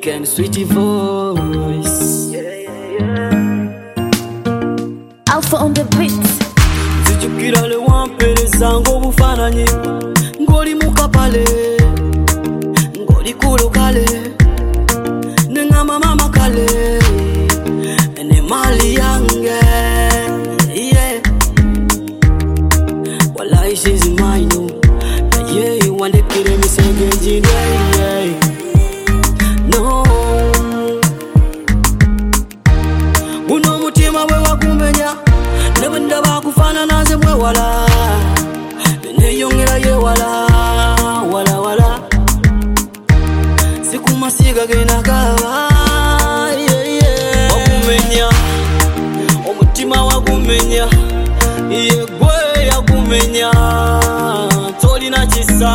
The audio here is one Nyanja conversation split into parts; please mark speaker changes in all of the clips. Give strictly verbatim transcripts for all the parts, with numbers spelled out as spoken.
Speaker 1: Weekend sweetie voice.
Speaker 2: Yeah, yeah, yeah. Alpha on the beat.
Speaker 1: Zijukira le wampereza ngo bufananyi ngoli mukapale ngoli kulukale nengama mama kale ene mali yange yeah wallahi she's mine yeah you want to kill me senge yeah no uno mutima we wakumenya nebenda bakufana naze mwe wala ne yongera ye wala wala wala siku masiga gena kawa yeah yeah wakumenya omutima wakumenya ye gwe yakumenya tolina kisa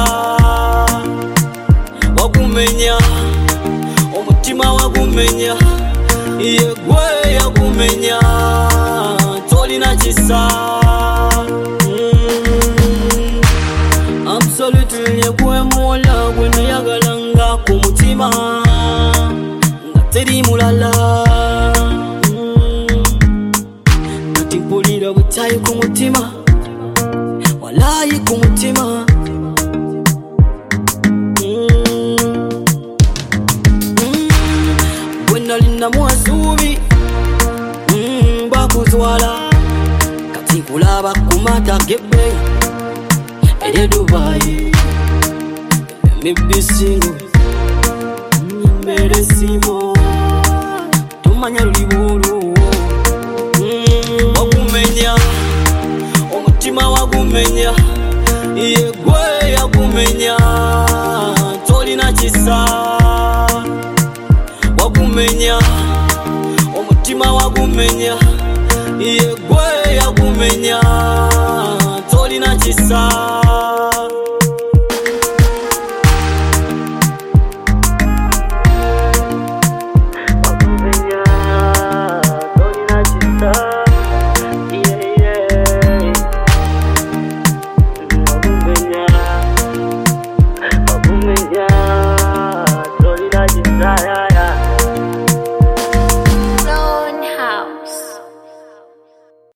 Speaker 1: wakumenya omutima wakumenya ye gwe yakumenya tolina kisa mm. Absolutely yegwe mola gwe nayagalanga ku mutima nga teri mulala mm. Kati mpulira butayi ku mutima walayi ku mutima mm. mm. Gwe nalina mwasubi mm. bakuzwala kati kulaba kumata gebe ere Dubai maybe single mere simo tumanya liburu mm. Wakumenya omutima wakumenya ye gwe yakumenya tolina kisa wakumenya omutima wakumenya ye gwe yakumenya tolina kisa